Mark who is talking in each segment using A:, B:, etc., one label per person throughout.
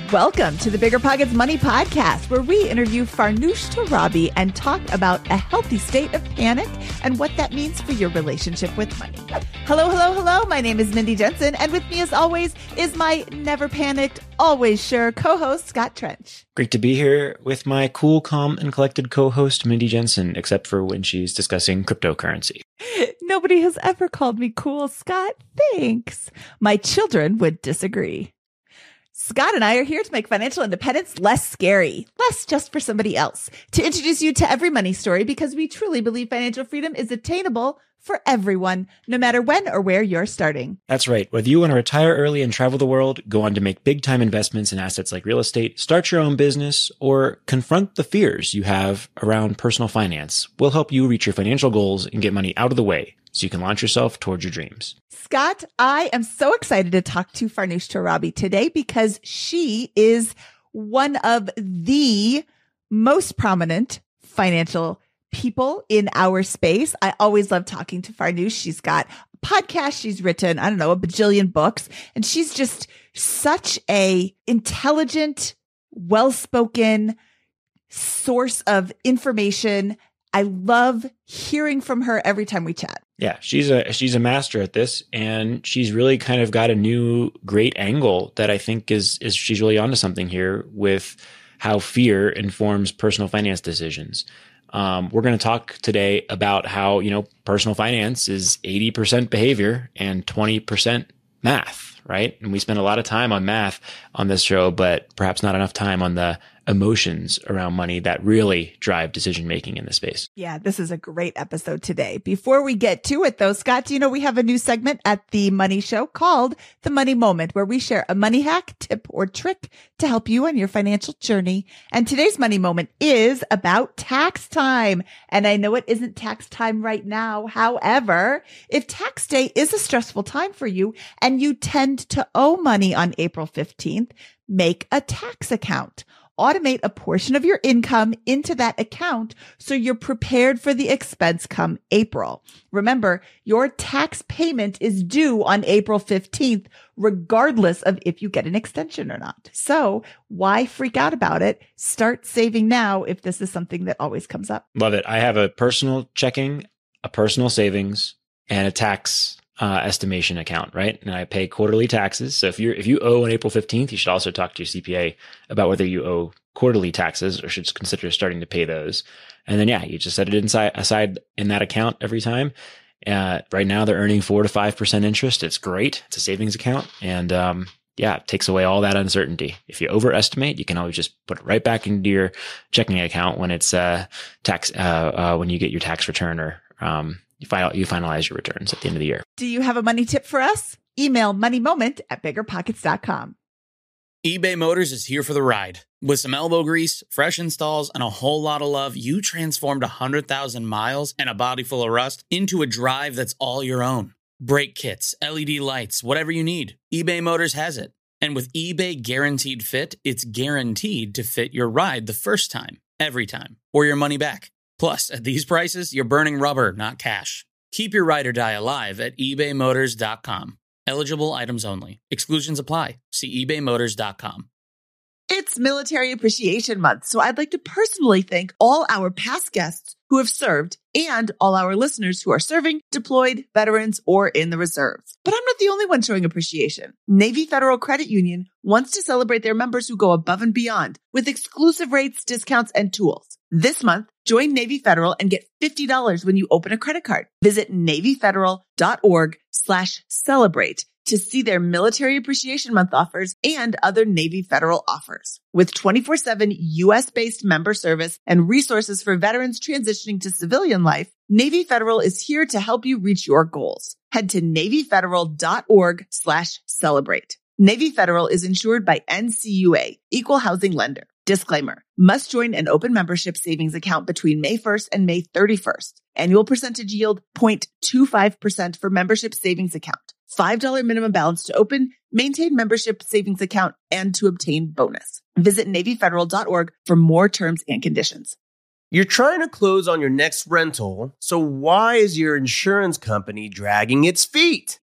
A: Welcome to the Bigger Pockets Money Podcast, where we interview Farnoosh Torabi and talk about a healthy state of panic and what that means for your relationship with money. Hello, hello, hello. My name is Mindy Jensen, and with me as always is my never panicked, always sure co-host, Scott Trench.
B: Great to be here with my cool, calm, and collected co-host, Mindy Jensen, except for when she's discussing cryptocurrency.
A: Nobody has ever called me cool, Scott. Thanks. My children would disagree. Scott and I are here to make financial independence less scary, less just for somebody else, to introduce you to every money story because we truly believe financial freedom is attainable for everyone, no matter when or where you're starting.
B: That's right. Whether you want to retire early and travel the world, go on to make big-time investments in assets like real estate, start your own business, or confront the fears you have around personal finance, we'll help you reach your financial goals and get money out of the way so you can launch yourself towards your dreams.
A: Scott, I am so excited to talk to Farnoosh Torabi today because she is one of the most prominent financial people in our space. I always love talking to Farnoosh. She's got a podcast. She's written, a bajillion books, and she's just such a intelligent, well-spoken source of information. I love hearing from her every time we chat.
B: Yeah, she's a master at this, and she's really kind of got a new great angle that I think is she's really onto something here with how fear informs personal finance decisions. We're going to talk today about how, personal finance is 80% behavior and 20% math, right? And we spend a lot of time on math on this show, but perhaps not enough time on the emotions around money that really drive decision-making in the space.
A: Yeah, this is a great episode today. Before we get to it though, Scott, do you know we have a new segment at the Money Show called The Money Moment, where we share a money hack, tip, or trick to help you on your financial journey. And today's Money Moment is about tax time. And I know it isn't tax time right now. However, if tax day is a stressful time for you and you tend to owe money on April 15th, make a tax account. Automate a portion of your income into that account so you're prepared for the expense come April. Remember, your tax payment is due on April 15th, regardless of if you get an extension or not. So why freak out about it? Start saving now if this is something that always comes up.
B: Love it. I have a personal checking, a personal savings, and a tax estimation account, right? And I pay quarterly taxes. So if you owe on April 15th, you should also talk to your CPA about whether you owe quarterly taxes or should consider starting to pay those. And then, you just set it aside in that account every time. Right now they're earning 4 to 5% interest. It's great. It's a savings account. And, it takes away all that uncertainty. If you overestimate, you can always just put it right back into your checking account when it's tax, when you get your tax return or, you finalize your returns at the end of the year.
A: Do you have a money tip for us? Email moneymoment@biggerpockets.com.
C: eBay Motors is here for the ride. With some elbow grease, fresh installs, and a whole lot of love, you transformed 100,000 miles and a body full of rust into a drive that's all your own. Brake kits, LED lights, whatever you need, eBay Motors has it. And with eBay Guaranteed Fit, it's guaranteed to fit your ride the first time, every time, or your money back. Plus, at these prices, you're burning rubber, not cash. Keep your ride or die alive at ebaymotors.com. Eligible items only. Exclusions apply. See ebaymotors.com.
A: It's Military Appreciation Month, so I'd like to personally thank all our past guests who have served and all our listeners who are serving, deployed, veterans, or in the reserves. But I'm not the only one showing appreciation. Navy Federal Credit Union wants to celebrate their members who go above and beyond with exclusive rates, discounts, and tools. This month, join Navy Federal and get $50 when you open a credit card. Visit NavyFederal.org/celebrate to see their Military Appreciation Month offers and other Navy Federal offers. With 24/7 U.S.-based member service and resources for veterans transitioning to civilian life, Navy Federal is here to help you reach your goals. Head to NavyFederal.org/celebrate. Navy Federal is insured by NCUA, Equal Housing Lender. Disclaimer, must join an open membership savings account between May 1st and May 31st. Annual percentage yield 0.25% for membership savings account. $5 minimum balance to open, maintain membership savings account, and to obtain bonus. Visit NavyFederal.org for more terms and conditions.
D: You're trying to close on your next rental, so why is your insurance company dragging its feet?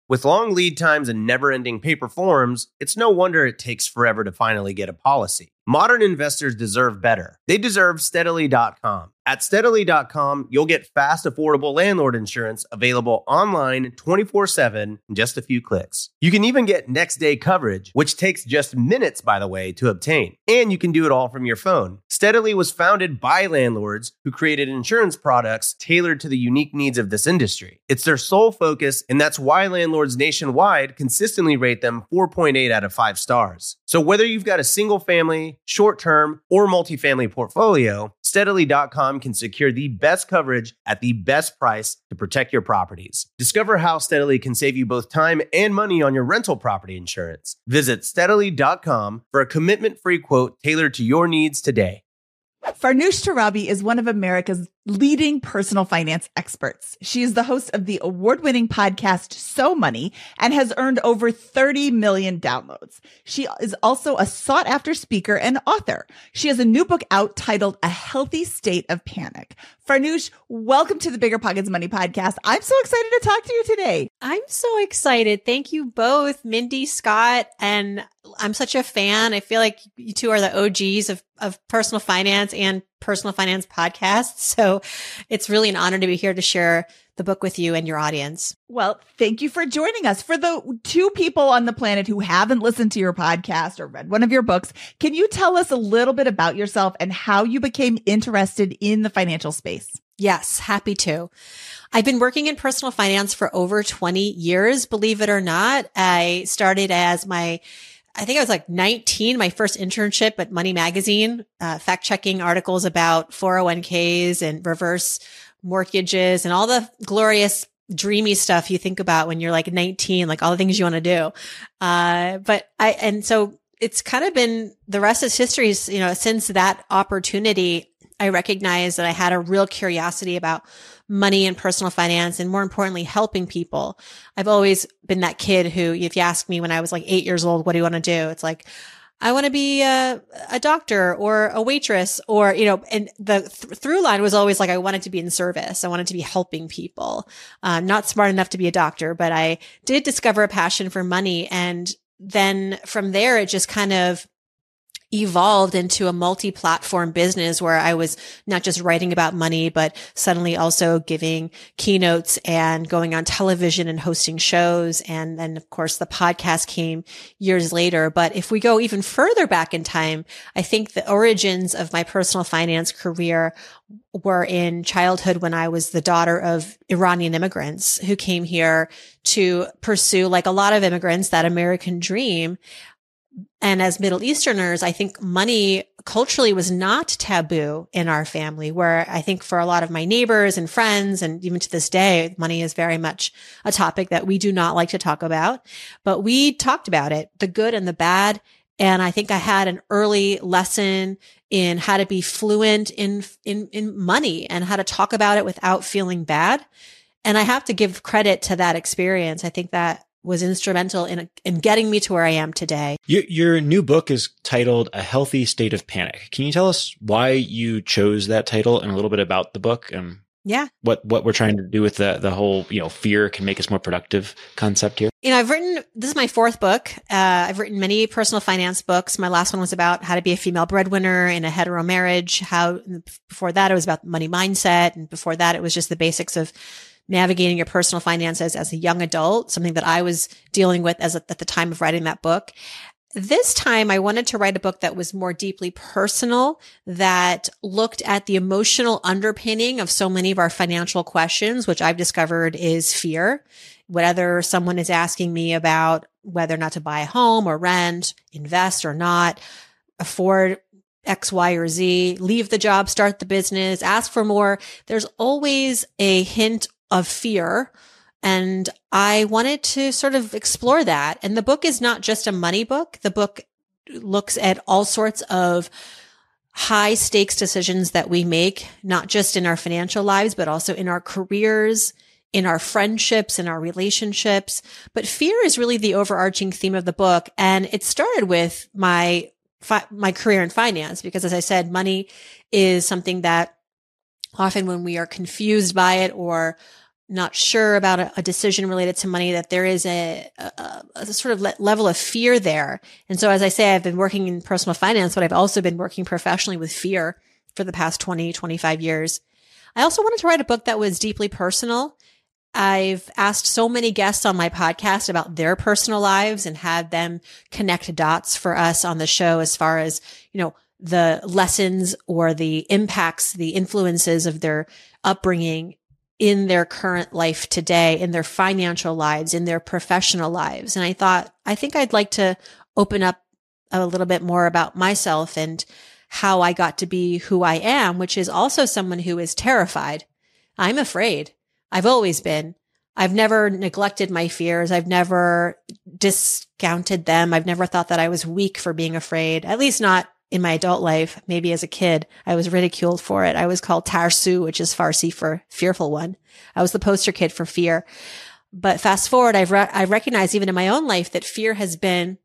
D: With long lead times and never-ending paper forms, it's no wonder it takes forever to finally get a policy. Modern investors deserve better. They deserve Steadily.com. At Steadily.com, you'll get fast, affordable landlord insurance available online 24/7 in just a few clicks. You can even get next-day coverage, which takes just minutes, by the way, to obtain. And you can do it all from your phone. Steadily was founded by landlords who created insurance products tailored to the unique needs of this industry. It's their sole focus, and that's why landlords nationwide consistently rate them 4.8 out of 5 stars. So whether you've got a single-family, short-term, or multifamily portfolio, Steadily.com can secure the best coverage at the best price to protect your properties. Discover how Steadily can save you both time and money on your rental property insurance. Visit Steadily.com for a commitment-free quote tailored to your needs today.
A: Farnoosh Torabi is one of America's leading personal finance experts. She is the host of the award-winning podcast So Money and has earned over 30 million downloads. She is also a sought-after speaker and author. She has a new book out titled A Healthy State of Panic. Farnoosh, welcome to the Bigger Pockets Money Podcast. I'm so excited to talk to you today.
E: I'm so excited. Thank you both, Mindy, Scott, and I'm such a fan. I feel like you two are the OGs of personal finance and personal finance podcasts. So it's really an honor to be here to share the book with you and your audience.
A: Well, thank you for joining us. For the 2 people on the planet who haven't listened to your podcast or read one of your books, can you tell us a little bit about yourself and how you became interested in the financial space?
E: Yes, happy to. I've been working in personal finance for over 20 years, believe it or not. I started as I think I was like 19, my first internship at Money Magazine, fact-checking articles about 401ks and reverse mortgages and all the glorious, dreamy stuff you think about when you're like 19, like all the things you want to do. So it's kind of been, the rest is history. Since that opportunity, I recognized that I had a real curiosity about money and personal finance, and more importantly, helping people. I've always been that kid who, if you ask me when I was like 8 years old, what do you want to do? It's like, I want to be a doctor or a waitress, or, and the through line was always like, I wanted to be in service. I wanted to be helping people. Not smart enough to be a doctor, but I did discover a passion for money. And then from there, it just kind of evolved into a multi-platform business where I was not just writing about money, but suddenly also giving keynotes and going on television and hosting shows. And then, of course, the podcast came years later. But if we go even further back in time, I think the origins of my personal finance career were in childhood when I was the daughter of Iranian immigrants who came here to pursue, like a lot of immigrants, that American dream. And as Middle Easterners, I think money culturally was not taboo in our family, where I think for a lot of my neighbors and friends, and even to this day, money is very much a topic that we do not like to talk about. But we talked about it, the good and the bad. And I think I had an early lesson in how to be fluent in money and how to talk about it without feeling bad. And I have to give credit to that experience. I think that was instrumental in getting me to where I am today.
B: Your new book is titled A Healthy State of Panic. Can you tell us why you chose that title and a little bit about the book and what we're trying to do with the whole, fear can make us more productive concept here?
E: This is my 4th book. I've written many personal finance books. My last one was about how to be a female breadwinner in a hetero marriage. Before that, it was about money mindset. And before that, it was just the basics of navigating your personal finances as a young adult, something that I was dealing with at the time of writing that book. This time, I wanted to write a book that was more deeply personal, that looked at the emotional underpinning of so many of our financial questions, which I've discovered is fear. Whether someone is asking me about whether or not to buy a home or rent, invest or not, afford X, Y, or Z, leave the job, start the business, ask for more, there's always a hint of fear. And I wanted to sort of explore that. And the book is not just a money book. The book looks at all sorts of high stakes decisions that we make, not just in our financial lives, but also in our careers, in our friendships, in our relationships. But fear is really the overarching theme of the book. And it started with my career in finance, because as I said, money is something that often when we are confused by it or not sure about a decision related to money, that there is a sort of level of fear there. And so, as I say, I've been working in personal finance, but I've also been working professionally with fear for the past 20, 25 years. I also wanted to write a book that was deeply personal. I've asked so many guests on my podcast about their personal lives and had them connect dots for us on the show as far as, the lessons or the impacts, the influences of their upbringing in their current life today, in their financial lives, in their professional lives. And I think I'd like to open up a little bit more about myself and how I got to be who I am, which is also someone who is terrified. I'm afraid. I've always been. I've never neglected my fears. I've never discounted them. I've never thought that I was weak for being afraid, at least not in my adult life. Maybe as a kid, I was ridiculed for it. I was called Tarsu, which is Farsi for fearful one. I was the poster kid for fear. But fast forward, I've recognized even in my own life that fear has been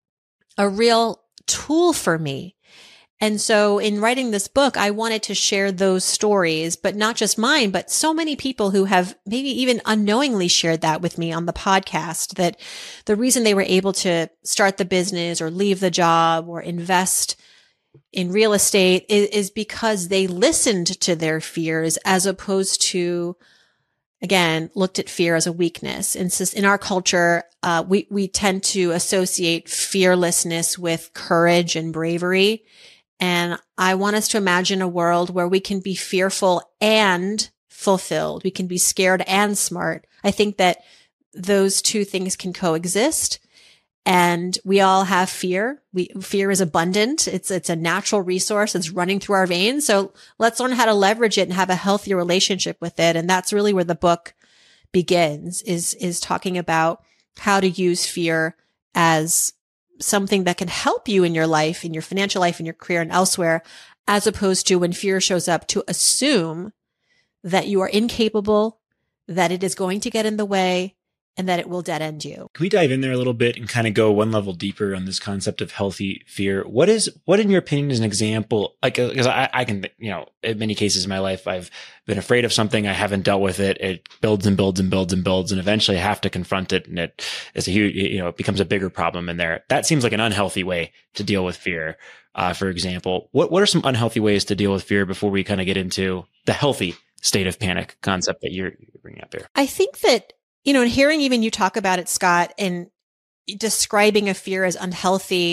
E: a real tool for me. And so in writing this book, I wanted to share those stories, but not just mine, but so many people who have maybe even unknowingly shared that with me on the podcast, that the reason they were able to start the business or leave the job or invest in real estate is because they listened to their fears as opposed to, again, looked at fear as a weakness. And in our culture, we tend to associate fearlessness with courage and bravery. And I want us to imagine a world where we can be fearful and fulfilled. We can be scared and smart. I think that those two things can coexist. And we all have fear. Fear is abundant. It's a natural resource. It's running through our veins. So let's learn how to leverage it and have a healthier relationship with it. And that's really where the book begins, is talking about how to use fear as something that can help you in your life, in your financial life, in your career and elsewhere, as opposed to when fear shows up to assume that you are incapable, that it is going to get in the way, and that it will dead end you.
B: Can we dive in there a little bit and kind of go one level deeper on this concept of healthy fear? What in your opinion is an example? Like, because I can, in many cases in my life, I've been afraid of something. I haven't dealt with it. It builds and builds and builds and builds. And eventually I have to confront it. And it is a huge, it becomes a bigger problem in there. That seems like an unhealthy way to deal with fear. For example, what are some unhealthy ways to deal with fear before we kind of get into the healthy state of panic concept that you're bringing up here?
E: I think that, and hearing even you talk about it, Scott, and describing a fear as unhealthy,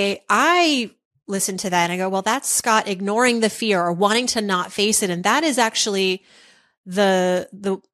E: I listen to that and I go, well, that's Scott ignoring the fear or wanting to not face it. And that is actually the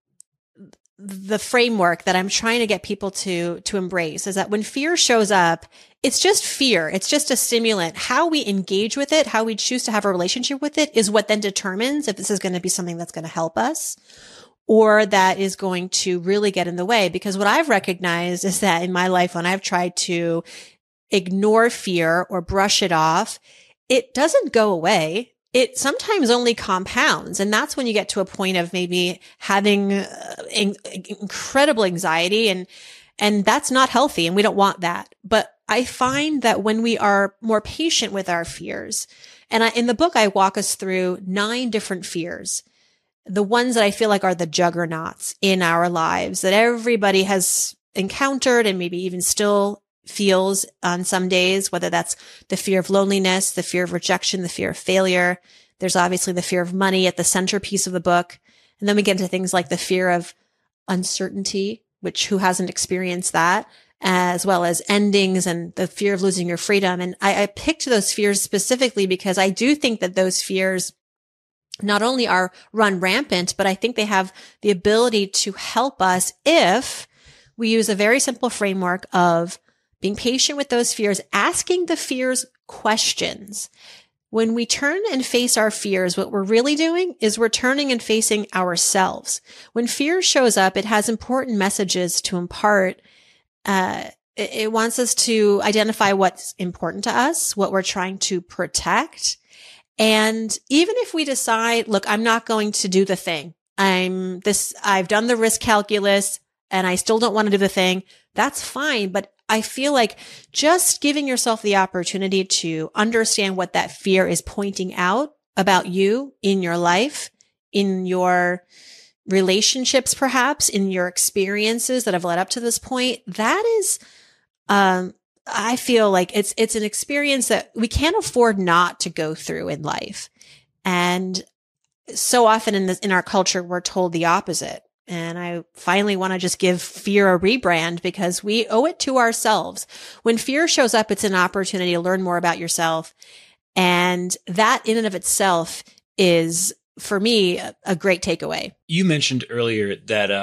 E: framework that I'm trying to get people to embrace, is that when fear shows up, it's just fear. It's just a stimulant. How we engage with it, how we choose to have a relationship with it, is what then determines if this is going to be something that's going to help us or that is going to really get in the way. Because what I've recognized is that in my life, when I've tried to ignore fear or brush it off, it doesn't go away. It sometimes only compounds. And that's when you get to a point of maybe having incredible anxiety, and that's not healthy, and we don't want that. But I find that when we are more patient with our fears, and in the book, I walk us through 9 different fears, the ones that I feel like are the juggernauts in our lives that everybody has encountered and maybe even still feels on some days, whether that's the fear of loneliness, the fear of rejection, the fear of failure. There's obviously the fear of money at the centerpiece of the book. And then we get into things like the fear of uncertainty, which who hasn't experienced that, as well as endings and the fear of losing your freedom. And I picked those fears specifically because I do think that those fears not only are run rampant, but I think they have the ability to help us if we use a very simple framework of being patient with those fears, asking the fears questions. When we turn and face our fears, what we're really doing is we're turning and facing ourselves. When fear shows up, it has important messages to impart. It wants us to identify what's important to us, what we're trying to protect. And even if we decide, look, I'm not going to do the thing. I've done the risk calculus and I still don't want to do the thing. That's fine. But I feel like just giving yourself the opportunity to understand what that fear is pointing out about you in your life, in your relationships, perhaps in your experiences that have led up to this point, that is, I feel like it's an experience that we can't afford not to go through in life. And so often in our culture, we're told the opposite. And I finally want to just give fear a rebrand because we owe it to ourselves. When fear shows up, it's an opportunity to learn more about yourself. And that in and of itself is, for me, a great takeaway.
B: You mentioned earlier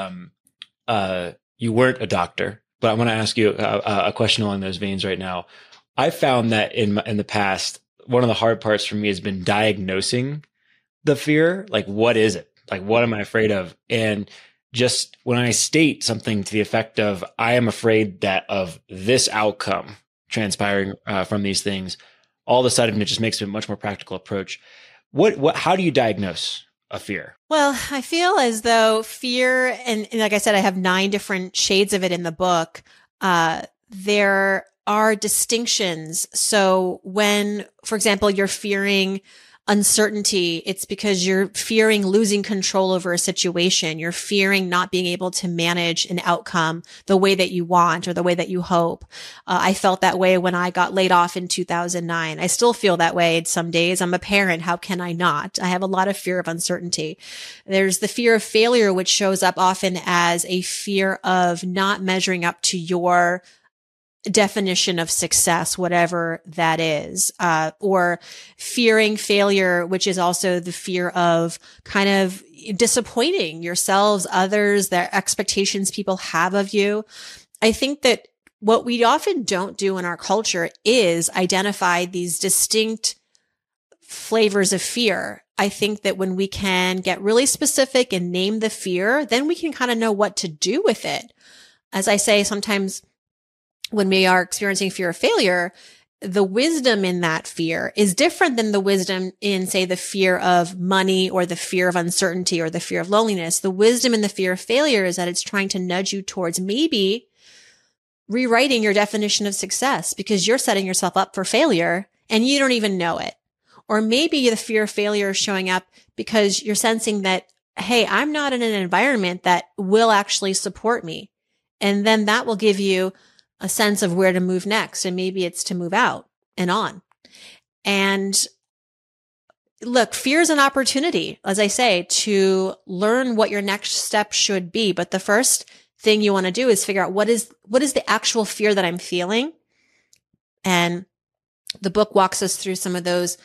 B: that you weren't a doctor, but I want to ask you a question along those veins right now. I found that in the past, one of the hard parts for me has been diagnosing the fear. Like, what is it? Like, what am I afraid of? And just when I state something to the effect of, I am afraid that of this outcome transpiring from these things, all of a sudden it just makes it a much more practical approach. How do you diagnose a fear?
E: Well, I feel as though fear, and like I said, I have 9 different shades of it in the book. There are distinctions. So when, for example, you're fearing uncertainty, it's because you're fearing losing control over a situation. You're fearing not being able to manage an outcome the way that you want or the way that you hope. I felt that way when I got laid off in 2009. I still feel that way some days. I'm a parent. How can I not? I have a lot of fear of uncertainty. There's the fear of failure, which shows up often as a fear of not measuring up to your definition of success, whatever that is, or fearing failure, which is also the fear of kind of disappointing yourselves, others, the expectations people have of you. I think that what we often don't do in our culture is identify these distinct flavors of fear. I think that when we can get really specific and name the fear, then we can kind of know what to do with it. As I say, sometimes when we are experiencing fear of failure, the wisdom in that fear is different than the wisdom in, say, the fear of money or the fear of uncertainty or the fear of loneliness. The wisdom in the fear of failure is that it's trying to nudge you towards maybe rewriting your definition of success because you're setting yourself up for failure and you don't even know it. Or maybe the fear of failure is showing up because you're sensing that, hey, I'm not in an environment that will actually support me. And then that will give you a sense of where to move next. And maybe it's to move out and on. And look, fear is an opportunity, as I say, to learn what your next step should be. But the first thing you want to do is figure out what is the actual fear that I'm feeling. And the book walks us through some of those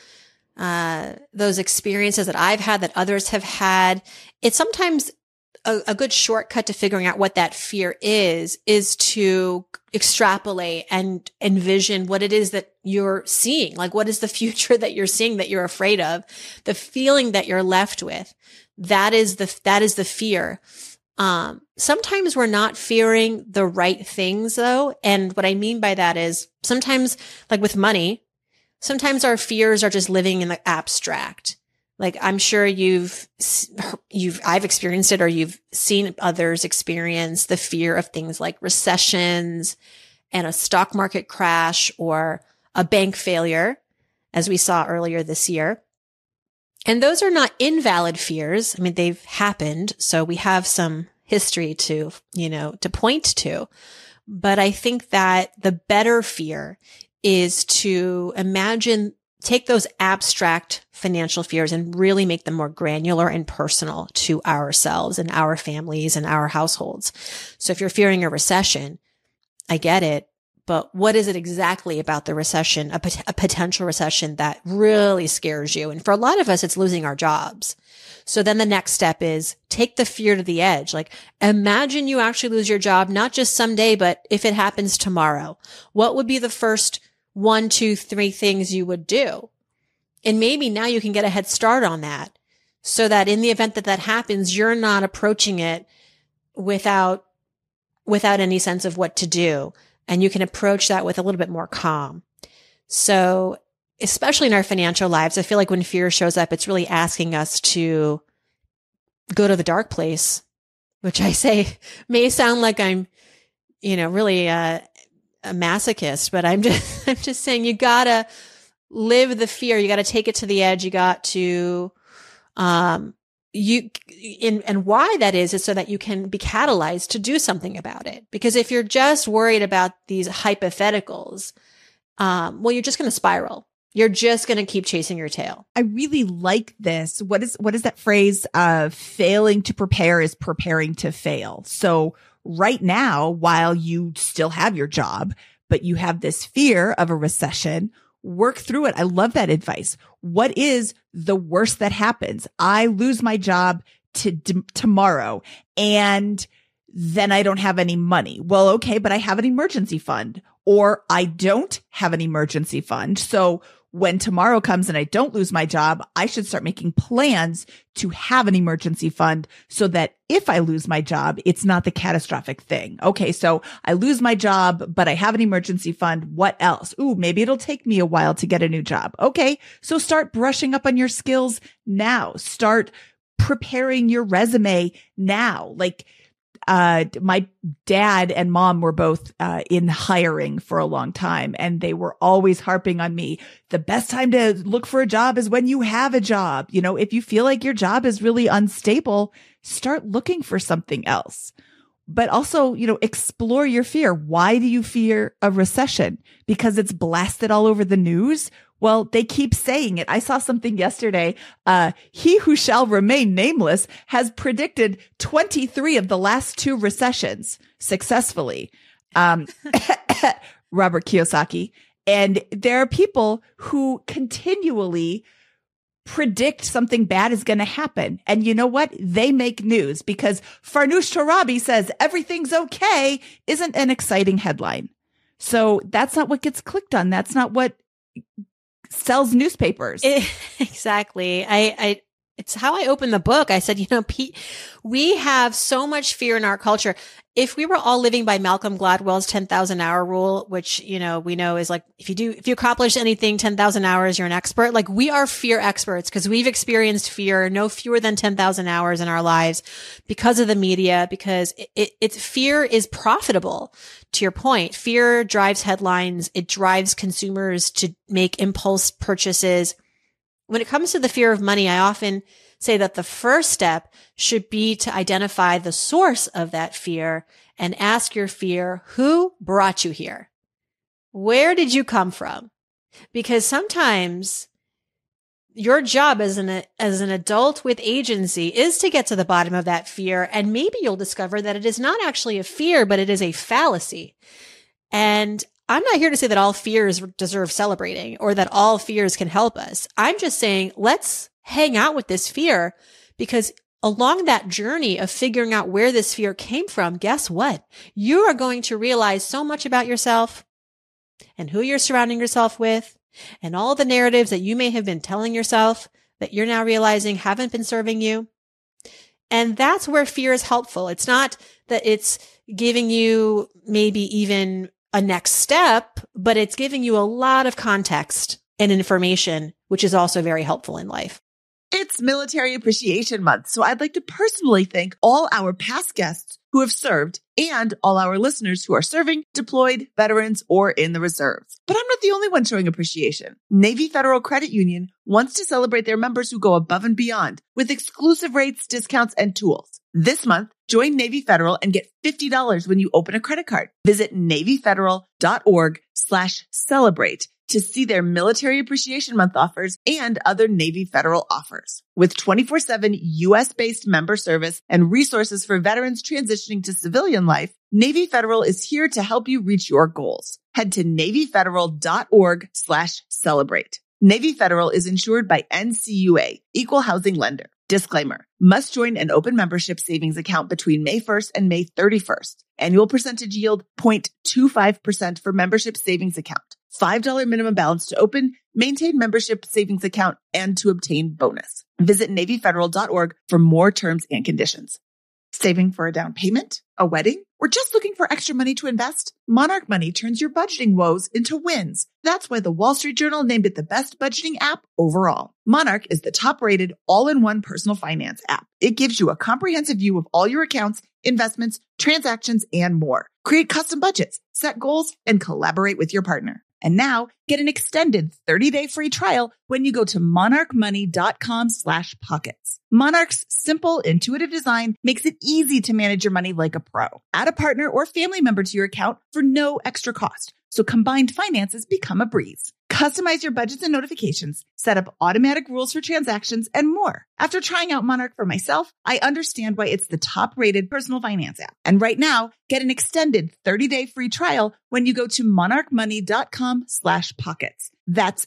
E: experiences that I've had, that others have had. It's sometimes a good shortcut to figuring out what that fear is to extrapolate and envision what it is that you're seeing. Like, what is the future that you're seeing that you're afraid of? The feeling that you're left with. That is the fear. Sometimes we're not fearing the right things though. And what I mean by that is sometimes, like with money, sometimes our fears are just living in the abstract. Like, I'm sure I've experienced it, or you've seen others experience the fear of things like recessions and a stock market crash or a bank failure, as we saw earlier this year. And those are not invalid fears. I mean, they've happened. So we have some history to point to. But I think that the better fear is to take those abstract financial fears and really make them more granular and personal to ourselves and our families and our households. So if you're fearing a recession, I get it, but what is it exactly about the recession, a potential recession, that really scares you? And for a lot of us, it's losing our jobs. So then the next step is take the fear to the edge. Like, imagine you actually lose your job, not just someday, but if it happens tomorrow. What would be the first 1, 2, 3 things you would do? And maybe now you can get a head start on that so that in the event that happens, you're not approaching it without any sense of what to do. And you can approach that with a little bit more calm. So especially in our financial lives, I feel like when fear shows up, it's really asking us to go to the dark place, which I say may sound like I'm, really a masochist, but I'm just saying you gotta live the fear. You gotta take it to the edge. You got to, and why that is so that you can be catalyzed to do something about it. Because if you're just worried about these hypotheticals, well, you're just going to spiral. You're just going to keep chasing your tail.
A: I really like this. What is that phrase? Failing to prepare is preparing to fail. So right now, while you still have your job, but you have this fear of a recession, work through it. I love that advice. What is the worst that happens? I lose my job tomorrow and then I don't have any money. Well, okay, but I have an emergency fund, or I don't have an emergency fund. So when tomorrow comes and I don't lose my job, I should start making plans to have an emergency fund so that if I lose my job, it's not the catastrophic thing. Okay, so I lose my job, but I have an emergency fund. What else? Ooh, maybe it'll take me a while to get a new job. Okay, so start brushing up on your skills now. Start preparing your resume now. Like, my dad and mom were both in hiring for a long time, and they were always harping on me. The best time to look for a job is when you have a job. You know, if you feel like your job is really unstable, start looking for something else. But also, you know, explore your fear. Why do you fear a recession? Because it's blasted all over the news? Well, they keep saying it. I saw something yesterday. He who shall remain nameless has predicted 23 of the last 2 recessions successfully. Robert Kiyosaki. And there are people who continually predict something bad is going to happen. And you know what? They make news, because Farnoosh Torabi says everything's okay isn't an exciting headline. So that's not what gets clicked on. That's not what sells newspapers.
E: Exactly. It's how I opened the book. I said, you know, Pete, we have so much fear in our culture. If we were all living by Malcolm Gladwell's 10,000 hour rule, which, you know, we know is like, if you accomplish anything 10,000 hours, you're an expert. Like, we are fear experts because we've experienced fear no fewer than 10,000 hours in our lives because of the media, because fear is profitable. To your point, fear drives headlines. It drives consumers to make impulse purchases. When it comes to the fear of money, I often say that the first step should be to identify the source of that fear and ask your fear, who brought you here? Where did you come from? Because sometimes your job as an adult with agency is to get to the bottom of that fear. And maybe you'll discover that it is not actually a fear, but it is a fallacy. And I'm not here to say that all fears deserve celebrating or that all fears can help us. I'm just saying, let's hang out with this fear, because along that journey of figuring out where this fear came from, guess what? You are going to realize so much about yourself and who you're surrounding yourself with and all the narratives that you may have been telling yourself that you're now realizing haven't been serving you. And that's where fear is helpful. It's not that it's giving you maybe even a next step, but it's giving you a lot of context and information, which is also very helpful in life.
A: It's Military Appreciation Month, so I'd like to personally thank all our past guests who have served and all our listeners who are serving, deployed, veterans, or in the reserves. But I'm not the only one showing appreciation. Navy Federal Credit Union wants to celebrate their members who go above and beyond with exclusive rates, discounts, and tools. This month, join Navy Federal and get $50 when you open a credit card. Visit NavyFederal.org/celebrate to see their Military Appreciation Month offers and other Navy Federal offers. With 24/7 U.S.-based member service and resources for veterans transitioning to civilian life, Navy Federal is here to help you reach your goals. Head to NavyFederal.org/celebrate. Navy Federal is insured by NCUA, Equal Housing Lender. Disclaimer: must join an open membership savings account between May 1st and May 31st. Annual percentage yield 0.25% for membership savings account. $5 minimum balance to open, maintain membership savings account, and to obtain bonus. Visit NavyFederal.org for more terms and conditions. Saving for a down payment, a wedding, or just looking for extra money to invest? Monarch Money turns your budgeting woes into wins. That's why the Wall Street Journal named it the best budgeting app overall. Monarch is the top-rated all-in-one personal finance app. It gives you a comprehensive view of all your accounts, investments, transactions, and more. Create custom budgets, set goals, and collaborate with your partner. And now get an extended 30-day free trial when you go to monarchmoney.com/pockets. Monarch's simple, intuitive design makes it easy to manage your money like a pro. Add a partner or family member to your account for no extra cost, so combined finances become a breeze. Customize your budgets and notifications, set up automatic rules for transactions, and more. After trying out Monarch for myself, I understand why it's the top-rated personal finance app. And right now, get an extended 30-day free trial when you go to monarchmoney.com/pockets. That's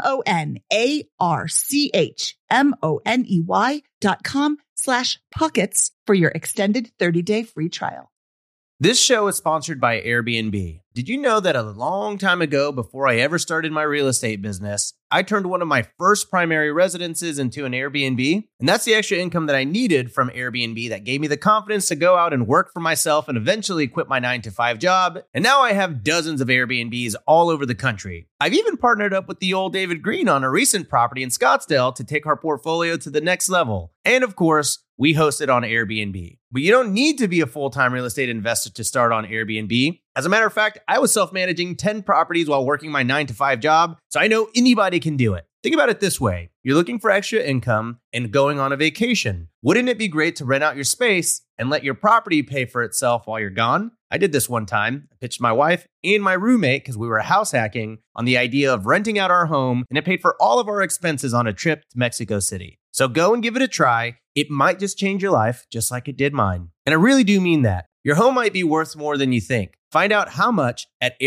A: monarchmoney.com/pockets for your extended 30-day free trial.
D: This show is sponsored by Airbnb. Did you know that a long time ago, before I ever started my real estate business, I turned one of my first primary residences into an Airbnb? And that's the extra income that I needed from Airbnb that gave me the confidence to go out and work for myself and eventually quit my 9-to-5 job. And now I have dozens of Airbnbs all over the country. I've even partnered up with the old David Green on a recent property in Scottsdale to take our portfolio to the next level. And of course, we host it on Airbnb. But you don't need to be a full-time real estate investor to start on Airbnb. As a matter of fact, I was self-managing 10 properties while working my 9-to-5 job, so I know anybody can do it. Think about it this way. You're looking for extra income and going on a vacation. Wouldn't it be great to rent out your space and let your property pay for itself while you're gone? I did this one time. I pitched my wife and my roommate, because we were house hacking, on the idea of renting out our home, and it paid for all of our expenses on a trip to Mexico City. So go and give it a try. It might just change your life, just like it did mine. And I really do mean that. Your home might be worth more than you think. Find out how much at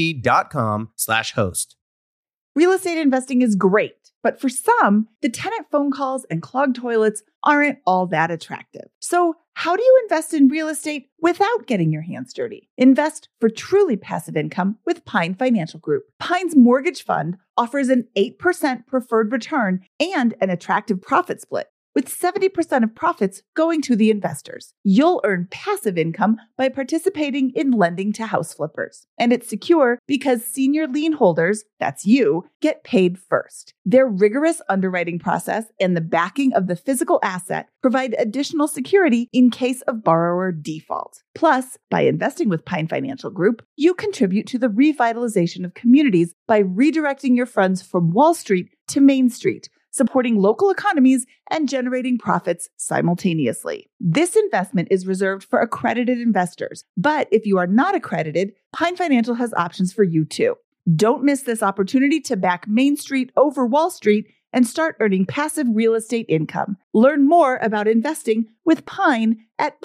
D: airbnb.com/host.
A: Real estate investing is great, but for some, the tenant phone calls and clogged toilets aren't all that attractive. So how do you invest in real estate without getting your hands dirty? Invest for truly passive income with Pine Financial Group. Pine's mortgage fund offers an 8% preferred return and an attractive profit split, with 70% of profits going to the investors. You'll earn passive income by participating in lending to house flippers. And it's secure because senior lien holders, that's you, get paid first. Their rigorous underwriting process and the backing of the physical asset provide additional security in case of borrower default. Plus, by investing with Pine Financial Group, you contribute to the revitalization of communities by redirecting your funds from Wall Street to Main Street, supporting local economies and generating profits simultaneously. This investment is reserved for accredited investors, but if you are not accredited, Pine Financial has options for you too. Don't miss this opportunity to back Main Street over Wall Street and start earning passive real estate income. Learn more about investing with Pine at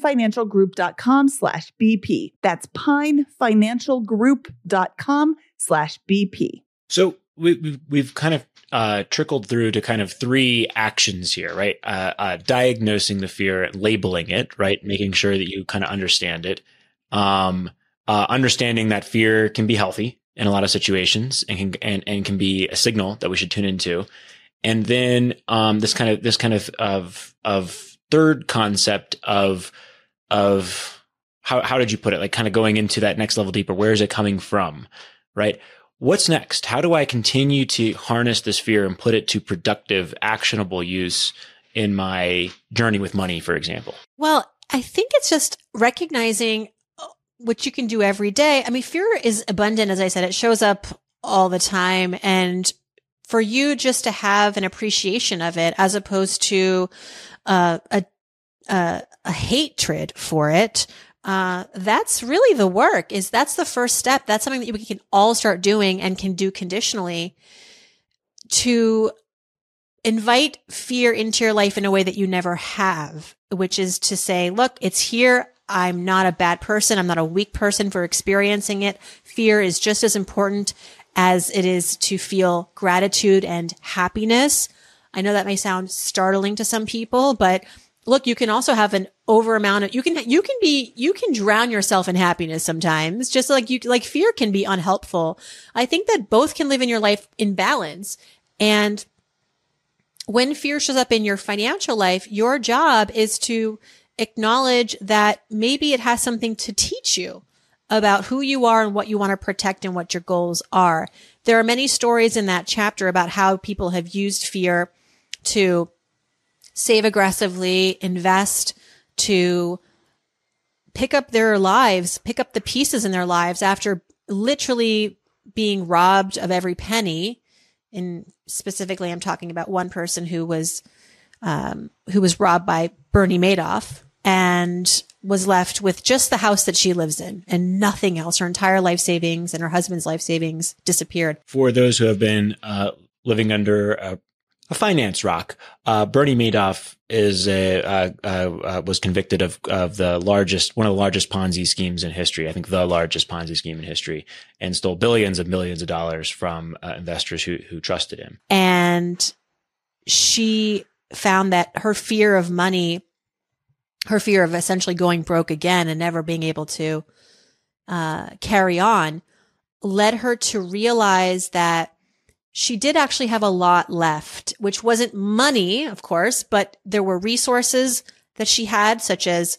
A: pinefinancialgroup.com/BP. That's pinefinancialgroup.com/BP.
B: So we've kind of trickled through to kind of three actions here, right? Diagnosing the fear, labeling it, right? Making sure that you kind of understand it. Understanding that fear can be healthy in a lot of situations and can be a signal that we should tune into. And then this kind of third concept of how did you put it? Like kind of going into that next level deeper. Where is it coming from? Right? What's next? How do I continue to harness this fear and put it to productive, actionable use in my journey with money, for example?
E: Well, I think it's just recognizing what you can do every day. I mean, fear is abundant. As I said, it shows up all the time. And for you just to have an appreciation of it as opposed to a hatred for it, that's really the work. That's the first step. That's something that we can all start doing and can do conditionally to invite fear into your life in a way that you never have, which is to say, look, it's here. I'm not a bad person. I'm not a weak person for experiencing it. Fear is just as important as it is to feel gratitude and happiness. I know that may sound startling to some people, but look, you can also have an over amount of, you can drown yourself in happiness sometimes, just like fear can be unhelpful. I think that both can live in your life in balance. And when fear shows up in your financial life, your job is to acknowledge that maybe it has something to teach you about who you are and what you want to protect and what your goals are. There are many stories in that chapter about how people have used fear to save aggressively, invest, to pick up their lives, pick up the pieces in their lives after literally being robbed of every penny. And specifically, I'm talking about one person who was robbed by Bernie Madoff and was left with just the house that she lives in and nothing else. Her entire life savings and her husband's life savings disappeared.
B: For those who have been living under a finance rock, Bernie Madoff was convicted of one of the largest Ponzi schemes in history. I think the largest Ponzi scheme in history, and stole billions of millions of dollars from investors who trusted him.
E: And she found that her fear of money, her fear of essentially going broke again and never being able to carry on, led her to realize that she did actually have a lot left, which wasn't money, of course, but there were resources that she had, such as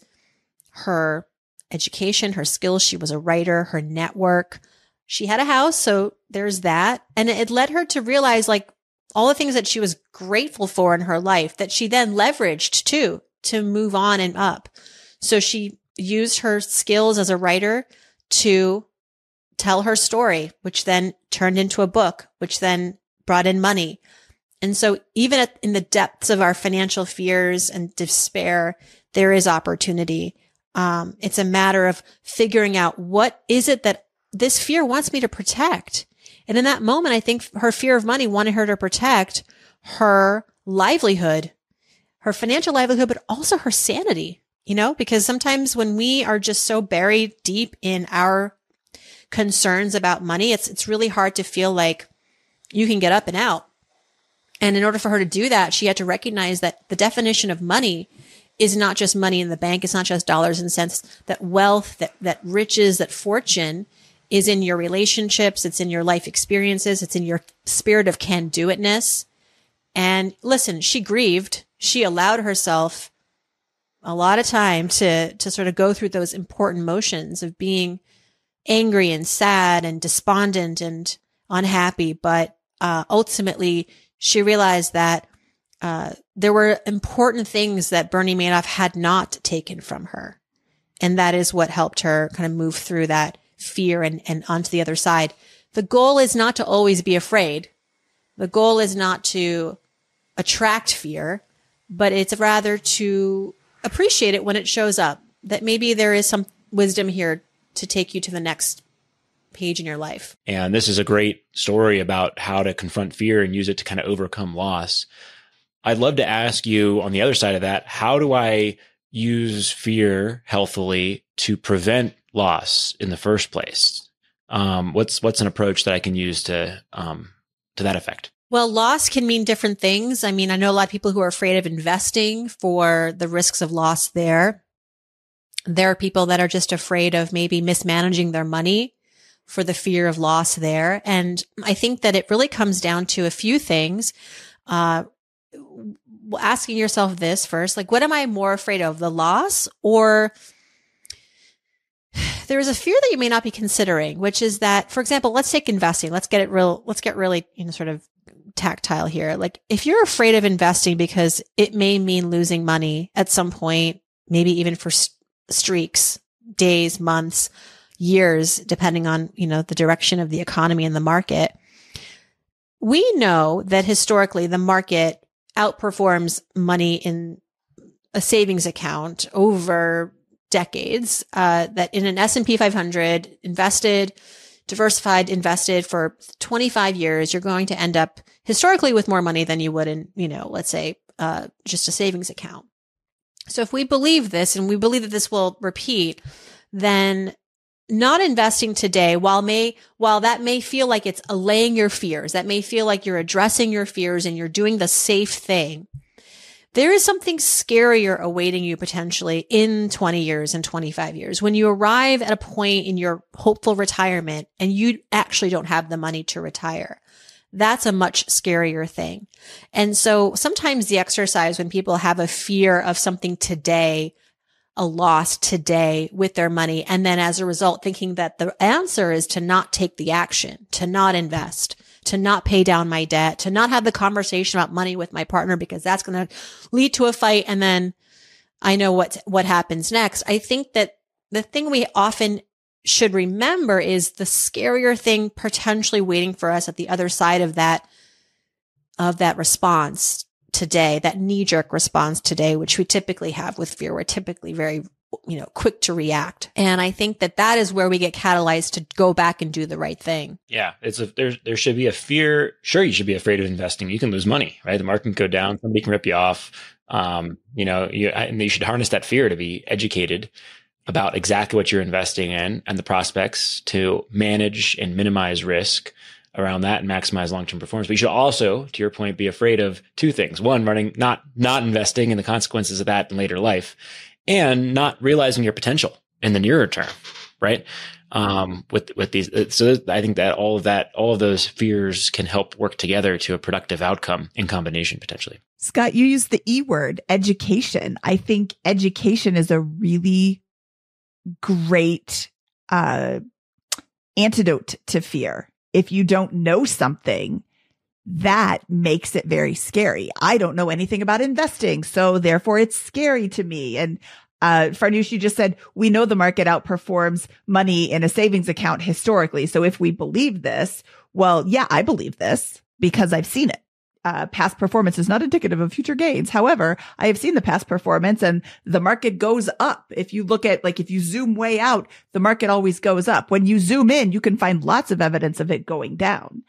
E: her education, her skills. She was a writer, her network. She had a house, so there's that. And it led her to realize, like, all the things that she was grateful for in her life that she then leveraged too, to move on and up. So she used her skills as a writer to tell her story, which then turned into a book, which then brought in money. And so even in the depths of our financial fears and despair, there is opportunity. It's a matter of figuring out, what is it that this fear wants me to protect? And in that moment, I think her fear of money wanted her to protect her livelihood, her financial livelihood, but also her sanity, because sometimes when we are just so buried deep in our concerns about money, it's really hard to feel like you can get up and out. And in order for her to do that, she had to recognize that the definition of money is not just money in the bank. It's not just dollars and cents. That wealth, that riches, that fortune is in your relationships. It's in your life experiences. It's in your spirit of can-do-itness. And listen, she grieved. She allowed herself a lot of time to sort of go through those important motions of being angry and sad and despondent and unhappy. But ultimately, she realized that there were important things that Bernie Madoff had not taken from her. And that is what helped her kind of move through that fear and onto the other side. The goal is not to always be afraid. The goal is not to attract fear, but it's rather to appreciate it when it shows up, that maybe there is some wisdom here to take you to the next page in your life.
B: And this is a great story about how to confront fear and use it to kind of overcome loss. I'd love to ask you, on the other side of that, how do I use fear healthily to prevent loss in the first place? What's an approach that I can use to that effect?
E: Well, loss can mean different things. I mean, I know a lot of people who are afraid of investing for the risks of loss there. There are people that are just afraid of maybe mismanaging their money for the fear of loss there. And I think that it really comes down to a few things. Asking yourself this first, like, what am I more afraid of, the loss, or there is a fear that you may not be considering, which is that, for example, let's take investing. Let's get really, sort of tactile here. Like, if you're afraid of investing because it may mean losing money at some point, maybe even for streaks, days, months, years, depending on, the direction of the economy and the market. We know that historically the market outperforms money in a savings account over decades, that in an S&P 500 diversified invested for 25 years, you're going to end up historically with more money than you would in, let's say, just a savings account. So if we believe this, and we believe that this will repeat, then not investing today, while that may feel like it's allaying your fears, that may feel like you're addressing your fears and you're doing the safe thing, there is something scarier awaiting you potentially in 20 years and 25 years when you arrive at a point in your hopeful retirement and you actually don't have the money to retire. That's a much scarier thing. And so sometimes the exercise, when people have a fear of something today, a loss today with their money, and then as a result thinking that the answer is to not take the action, to not invest, to not pay down my debt, to not have the conversation about money with my partner because that's going to lead to a fight, and then I know what happens next. I think that the thing we often should remember is the scarier thing potentially waiting for us at the other side of that response today, that knee-jerk response today, which we typically have with fear. We're typically very, quick to react. And I think that is where we get catalyzed to go back and do the right thing.
B: Yeah. There should be a fear. Sure, you should be afraid of investing. You can lose money, right? The market can go down. Somebody can rip you off. And you should harness that fear to be educated about exactly what you're investing in and the prospects to manage and minimize risk around that and maximize long-term performance. But you should also, to your point, be afraid of two things. One, not investing and the consequences of that in later life, and not realizing your potential in the nearer term, right? With these, so I think that all of those fears can help work together to a productive outcome in combination, potentially.
A: Scott, you used the E word, education. I think education is a really great antidote to fear. If you don't know something, that makes it very scary. I don't know anything about investing, so therefore it's scary to me. And Farnoosh, you just said, we know the market outperforms money in a savings account historically. So if we believe this, well, yeah, I believe this because I've seen it. Past performance is not indicative of future gains. However, I have seen the past performance and the market goes up. If you look at, if you zoom way out, the market always goes up. When you zoom in, you can find lots of evidence of it going down.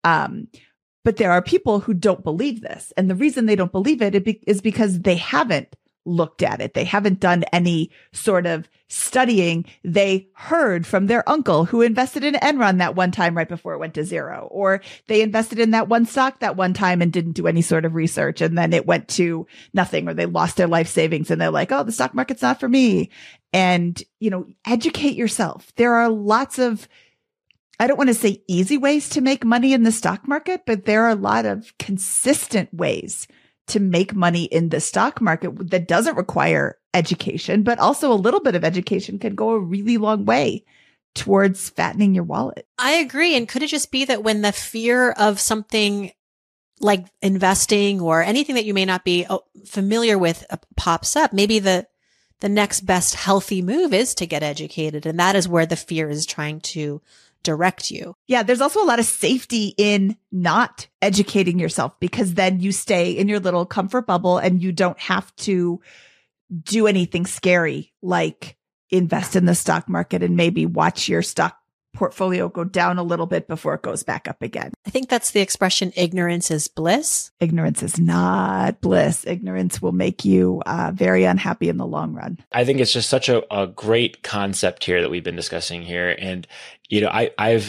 A: But there are people who don't believe this. And the reason they don't believe it is because they haven't looked at it. They haven't done any sort of studying. They heard from their uncle who invested in Enron that one time right before it went to zero, or they invested in that one stock that one time and didn't do any sort of research. And then it went to nothing, or they lost their life savings and they're like, oh, the stock market's not for me. And, educate yourself. There are lots of, I don't want to say easy ways to make money in the stock market, but there are a lot of consistent ways to make money in the stock market that doesn't require education, but also a little bit of education can go a really long way towards fattening your wallet.
E: I agree. And could it just be that when the fear of something like investing or anything that you may not be familiar with pops up, maybe the next best healthy move is to get educated. And that is where the fear is trying to direct you.
A: Yeah. There's also a lot of safety in not educating yourself because then you stay in your little comfort bubble and you don't have to do anything scary like invest in the stock market and maybe watch your stock portfolio go down a little bit before it goes back up again.
E: I think that's the expression, ignorance is bliss.
A: Ignorance is not bliss. Ignorance will make you very unhappy in the long run.
B: I think it's just such a great concept here that we've been discussing here. And, I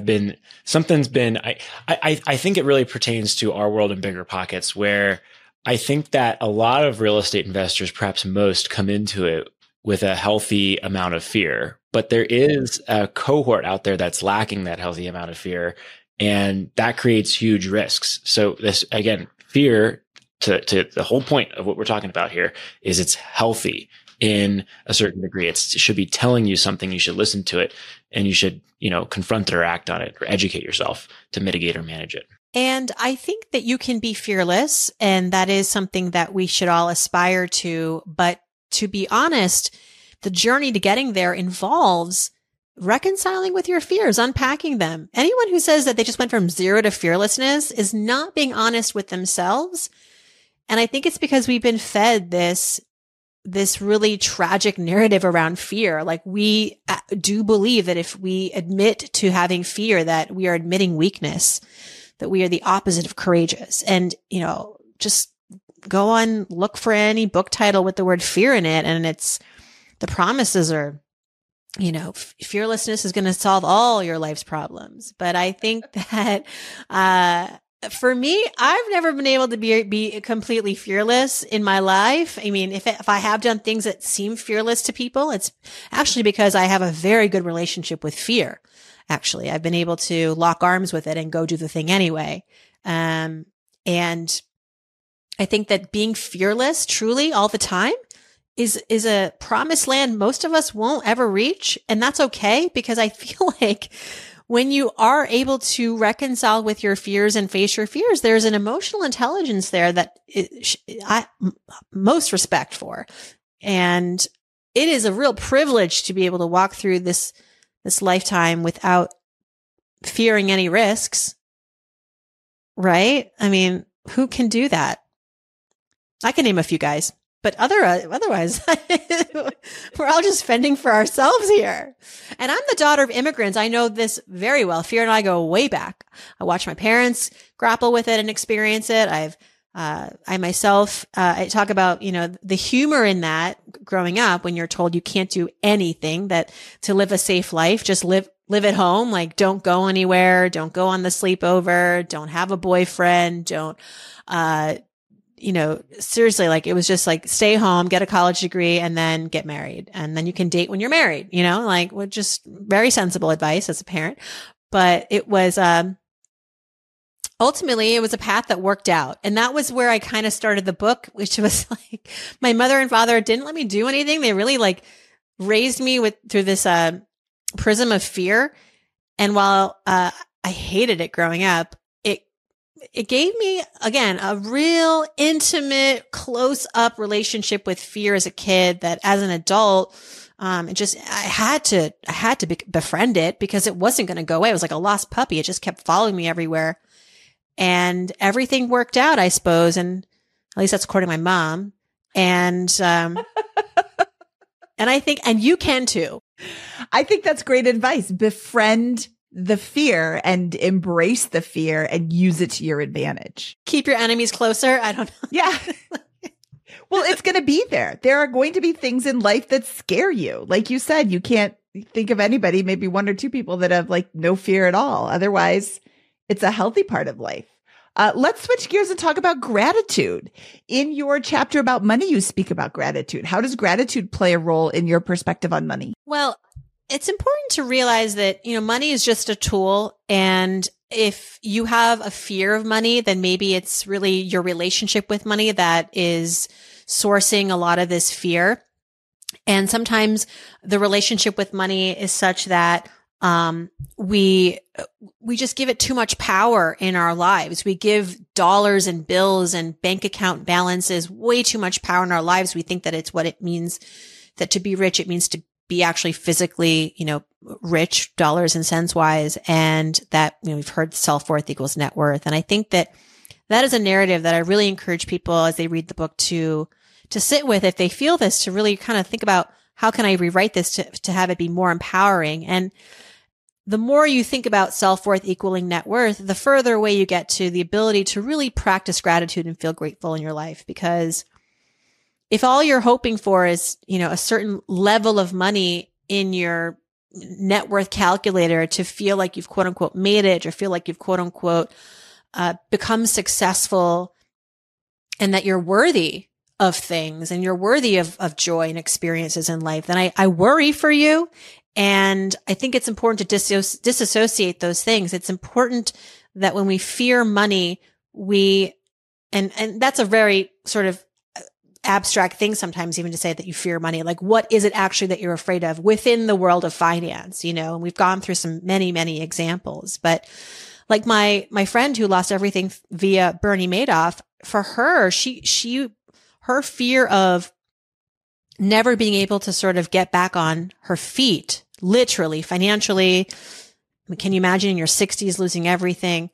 B: think it really pertains to our world in bigger pockets, where I think that a lot of real estate investors, perhaps most, come into it with a healthy amount of fear. But there is a cohort out there that's lacking that healthy amount of fear, and that creates huge risks. So this, again, fear, to the whole point of what we're talking about here, is it's healthy in a certain degree. It should be telling you something. You should listen to it, and you should, confront it or act on it or educate yourself to mitigate or manage it.
E: And I think that you can be fearless, and that is something that we should all aspire to. But to be honest, the journey to getting there involves reconciling with your fears, unpacking them. Anyone who says that they just went from zero to fearlessness is not being honest with themselves. And I think it's because we've been fed this really tragic narrative around fear. Like, we do believe that if we admit to having fear, that we are admitting weakness, that we are the opposite of courageous. And, just go on, look for any book title with the word fear in it. And the promises are, fearlessness is going to solve all your life's problems. But I think that, for me, I've never been able to be completely fearless in my life. I mean, if I have done things that seem fearless to people, it's actually because I have a very good relationship with fear. Actually, I've been able to lock arms with it and go do the thing anyway. And I think that being fearless truly all the time is a promised land most of us won't ever reach. And that's okay, because I feel like when you are able to reconcile with your fears and face your fears, there's an emotional intelligence there that I most respect for. And it is a real privilege to be able to walk through this this lifetime without fearing any risks, right? I mean, who can do that? I can name a few guys, but otherwise, we're all just fending for ourselves here. And I'm the daughter of immigrants. I know this very well. Fear and I go way back. I watched my parents grapple with it and experience it. I myself, I talk about, the humor in that growing up when you're told you can't do anything, that to live a safe life, just live at home. Like, don't go anywhere. Don't go on the sleepover. Don't have a boyfriend. Don't, seriously, like, it was just like, stay home, get a college degree, and then get married. And then you can date when you're married, just very sensible advice as a parent. But it was, ultimately, it was a path that worked out. And that was where I kind of started the book, which was like, my mother and father didn't let me do anything. They really raised me through this, prism of fear. And while, I hated it growing up, it gave me, again, a real intimate, close up relationship with fear as a kid that as an adult, I had to befriend it because it wasn't going to go away. It was like a lost puppy. It just kept following me everywhere. And everything worked out, I suppose. And at least that's according to my mom. And, and I think, and you can too.
A: I think that's great advice. Befriend the fear and embrace the fear and use it to your advantage.
E: Keep your enemies closer. I don't know.
A: Yeah. Well, it's going to be there. There are going to be things in life that scare you. Like you said, you can't think of anybody, maybe one or two people that have no fear at all. Otherwise, it's a healthy part of life. Let's switch gears and talk about gratitude. In your chapter about money, you speak about gratitude. How does gratitude play a role in your perspective on money?
E: Well, it's important to realize that, money is just a tool. And if you have a fear of money, then maybe it's really your relationship with money that is sourcing a lot of this fear. And sometimes the relationship with money is such that we just give it too much power in our lives. We give dollars and bills and bank account balances way too much power in our lives. We think that it's what it means, that to be rich, it means to be actually physically, rich, dollars and cents wise. And that, we've heard self-worth equals net worth. And I think that is a narrative that I really encourage people as they read the book to sit with, if they feel this, to really kind of think about, how can I rewrite this to have it be more empowering? And the more you think about self-worth equaling net worth, the further away you get to the ability to really practice gratitude and feel grateful in your life. Because if all you're hoping for is, a certain level of money in your net worth calculator to feel like you've quote unquote made it, or feel like you've quote unquote become successful, and that you're worthy of things and you're worthy of joy and experiences in life, then I worry for you. And I think it's important to disassociate those things. It's important that when we fear money, and that's a very sort of abstract thing sometimes, even to say that you fear money. Like, what is it actually that you're afraid of within the world of finance? And we've gone through many examples, but like my friend who lost everything via Bernie Madoff, for her, her fear of never being able to sort of get back on her feet, literally, financially. Can you imagine in your 60s losing everything?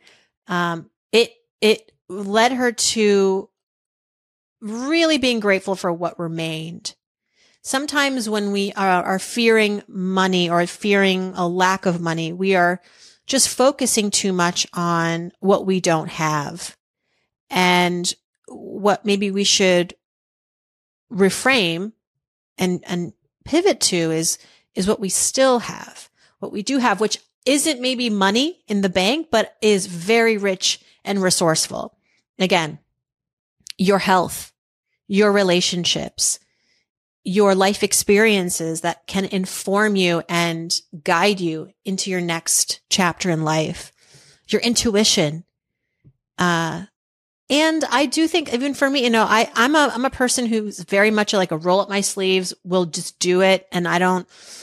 E: It led her to really being grateful for what remained. Sometimes when we are fearing money or fearing a lack of money, we are just focusing too much on what we don't have. And what maybe we should reframe and pivot to is what we still have, what we do have, which isn't maybe money in the bank, but is very rich and resourceful. Again, your health, your relationships, your life experiences that can inform you and guide you into your next chapter in life, your intuition. And I do think, even for me, I'm a person who's very much like a roll up my sleeves, will just do it. And I don't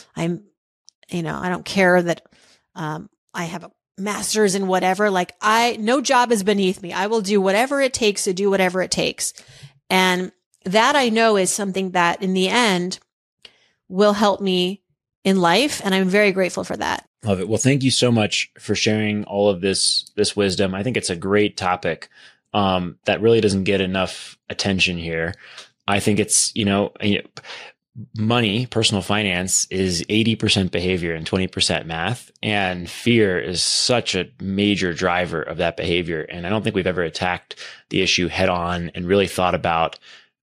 E: care that, I have a master's in whatever. Like, no job is beneath me. I will do whatever it takes to do whatever it takes. And that I know is something that in the end will help me in life. And I'm very grateful for that.
B: Love it. Well, thank you so much for sharing all of this wisdom. I think it's a great topic that really doesn't get enough attention here. I think it's, money, personal finance is 80% behavior and 20% math. And fear is such a major driver of that behavior. And I don't think we've ever attacked the issue head on and really thought about,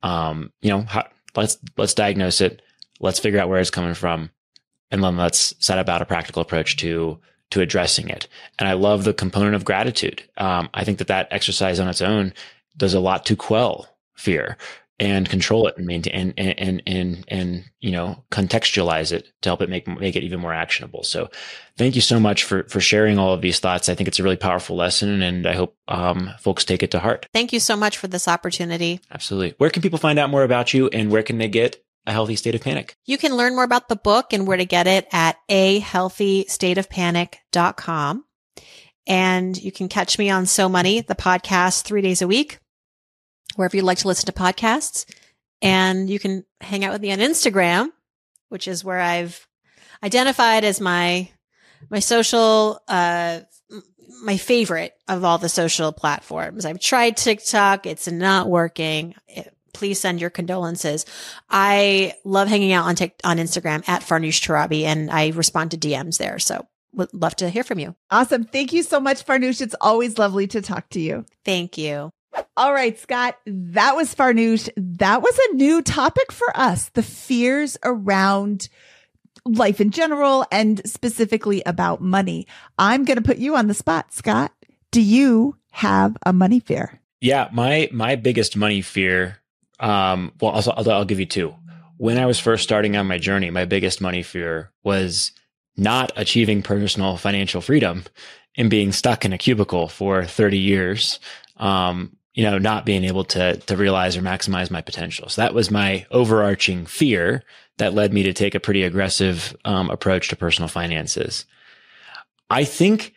B: let's diagnose it. Let's figure out where it's coming from. And then let's set about a practical approach to addressing it. And I love the component of gratitude. I think that exercise on its own does a lot to quell fear and control it and maintain and contextualize it to help it make it even more actionable. So thank you so much for sharing all of these thoughts. I think it's a really powerful lesson, and I hope folks take it to heart.
E: Thank you so much for this opportunity.
B: Absolutely. Where can people find out more about you, and where can they get A Healthy State of Panic?
E: You can learn more about the book and where to get it at ahealthystateofpanic.com. And you can catch me on So Money, the podcast, 3 days a week, wherever you'd like to listen to podcasts. And you can hang out with me on Instagram, which is where I've identified as my social, my favorite of all the social platforms. I've tried TikTok. It's not working. Please send your condolences. I love hanging out on Instagram at Farnoosh Torabi, and I respond to DMs there. So would love to hear from you.
A: Awesome. Thank you so much, Farnoosh. It's always lovely to talk to you.
E: Thank you.
A: All right, Scott, that was Farnoosh. That was a new topic for us, the fears around life in general and specifically about money. I'm going to put you on the spot, Scott. Do you have a money fear?
B: Yeah, my biggest money fear, I'll give you two. When I was first starting on my journey, my biggest money fear was not achieving personal financial freedom and being stuck in a cubicle for 30 years. Not being able to realize or maximize my potential. So that was my overarching fear that led me to take a pretty aggressive approach to personal finances. I think,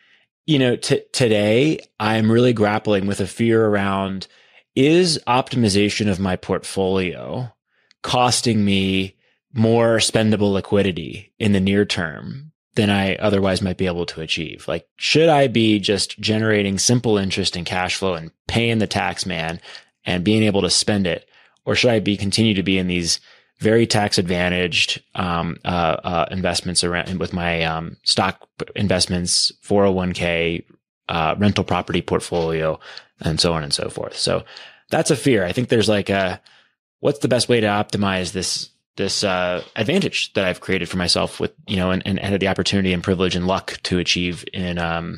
B: today I'm really grappling with a fear around, is optimization of my portfolio costing me more spendable liquidity in the near term than I otherwise might be able to achieve? Like, should I be just generating simple interest and cash flow and paying the tax man and being able to spend it? Or should I continue to be in these very tax advantaged investments around with my stock investments, 401k, rental property portfolio, and so on and so forth? So that's a fear. I think there's what's the best way to optimize this advantage that I've created for myself with, and had the opportunity and privilege and luck to achieve in, a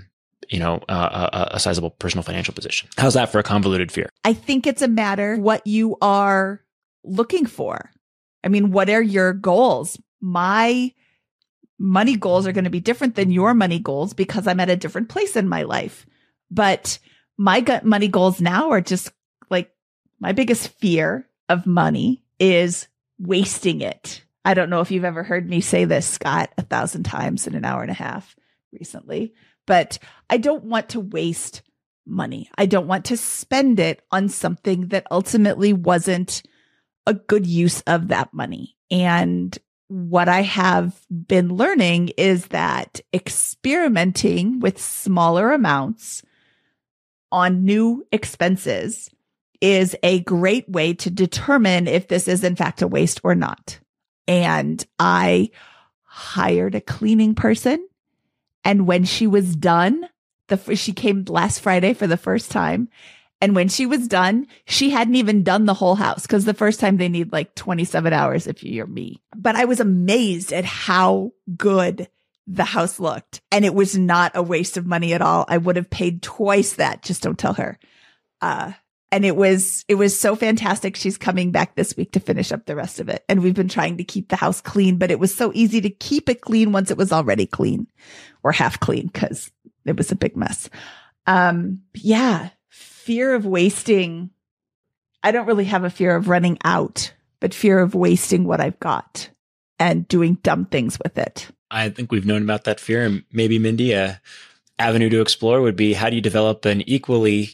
B: sizable personal financial position. How's that for a convoluted fear?
A: I think it's a matter what you are looking for. I mean, what are your goals? My money goals are going to be different than your money goals because I'm at a different place in my life. But my money goals now are just my biggest fear of money is wasting it. I don't know if you've ever heard me say this, Scott, 1,000 times in an hour and a half recently, but I don't want to waste money. I don't want to spend it on something that ultimately wasn't a good use of that money. And what I have been learning is that experimenting with smaller amounts on new expenses is a great way to determine if this is in fact a waste or not. And I hired a cleaning person. And when she was done, she came last Friday for the first time. And when she was done, she hadn't even done the whole house because the first time they need 27 hours if you're me. But I was amazed at how good the house looked. And it was not a waste of money at all. I would have paid twice that. Just don't tell her. And it was so fantastic. She's coming back this week to finish up the rest of it. And we've been trying to keep the house clean, but it was so easy to keep it clean once it was already clean or half clean because it was a big mess. Fear of wasting. I don't really have a fear of running out, but fear of wasting what I've got and doing dumb things with it.
B: I think we've known about that fear, and maybe Mindy, avenue to explore would be, how do you develop an equally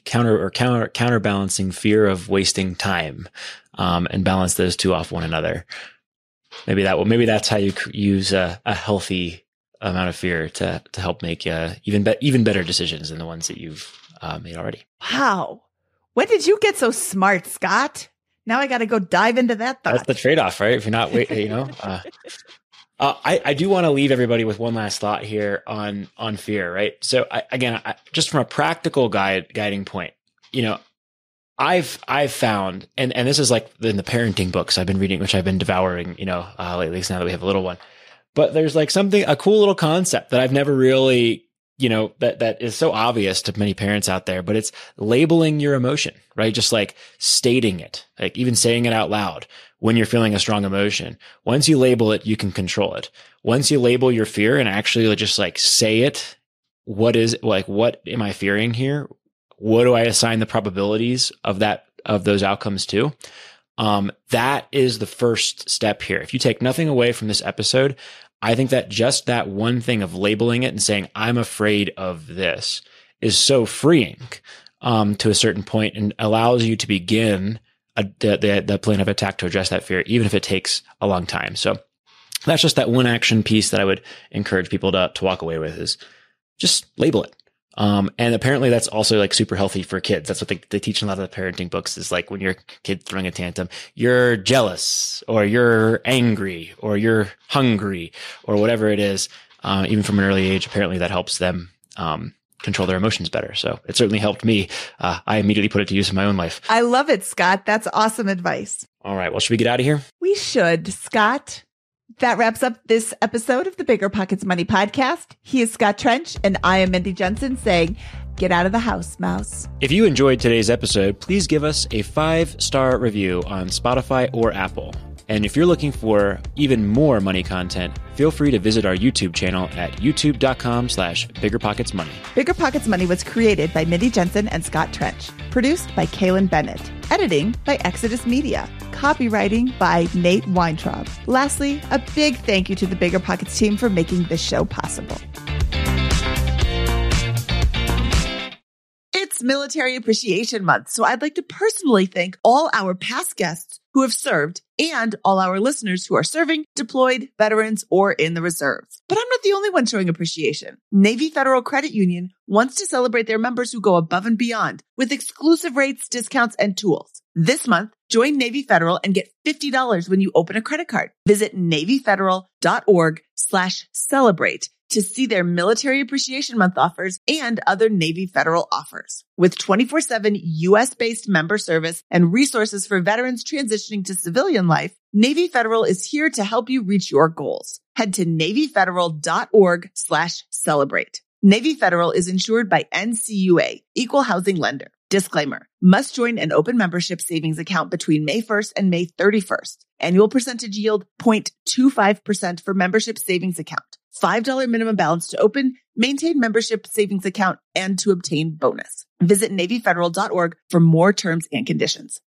B: counterbalancing fear of wasting time, and balance those two off one another? maybe that's how you use a healthy amount of fear to help make even better decisions than the ones that you've made already.
A: Wow. When did you get so smart, Scott? Now I got to go dive into that thought.
B: That's the trade-off, right? If you're not waiting, I do want to leave everybody with one last thought here on fear, right? So I just from a practical guiding point, I've found, and this is like in the parenting books I've been reading, which I've been devouring, lately, now that we have a little one. But there's like a cool little concept that I've never really, that is so obvious to many parents out there, but it's labeling your emotion, right? Just like stating it, like even saying it out loud when you're feeling a strong emotion. Once you label it, you can control it. Once you label your fear and actually just like say it, what am I fearing here? What do I assign the probabilities of those outcomes to? That is the first step here. If you take nothing away from this episode, I think that just that one thing of labeling it and saying, I'm afraid of this, is so freeing to a certain point and allows you to begin the plan of attack to address that fear, even if it takes a long time. So that's just that one action piece that I would encourage people to walk away with, is just label it. And apparently that's also like super healthy for kids. That's what they teach in a lot of the parenting books, is like when your kid throwing a tantrum, you're jealous or you're angry or you're hungry or whatever it is. Even from an early age, apparently that helps them, control their emotions better. So it certainly helped me. I immediately put it to use in my own life.
A: I love it, Scott. That's awesome advice.
B: All right. Well, should we get out of here?
A: We should, Scott. That wraps up this episode of the Bigger Pockets Money Podcast. He is Scott Trench, and I am Mindy Jensen saying, get out of the house, mouse.
B: If you enjoyed today's episode, please give us a 5-star review on Spotify or Apple. And if you're looking for even more money content, feel free to visit our YouTube channel at youtube.com/biggerpocketsmoney.
A: Bigger Pockets Money was created by Mindy Jensen and Scott Trench. Produced by Kaylin Bennett. Editing by Exodus Media. Copywriting by Nate Weintraub. Lastly, a big thank you to the Bigger Pockets team for making this show possible. It's Military Appreciation Month, so I'd like to personally thank all our past guests who have served and all our listeners who are serving, deployed, veterans, or in the reserves. But I'm not the only one showing appreciation. Navy Federal Credit Union wants to celebrate their members who go above and beyond with exclusive rates, discounts, and tools. This month, join Navy Federal and get $50 when you open a credit card. Visit NavyFederal.org/celebrate to see their Military Appreciation Month offers and other Navy Federal offers. With 24/7 U.S.-based member service and resources for veterans transitioning to civilian life, Navy Federal is here to help you reach your goals. Head to NavyFederal.org/celebrate. Navy Federal is insured by NCUA, Equal Housing Lender. Disclaimer, must join an open membership savings account between May 1st and May 31st. Annual percentage yield 0.25% for membership savings account. $5 minimum balance to open, maintain membership savings account, and to obtain bonus. Visit NavyFederal.org for more terms and conditions.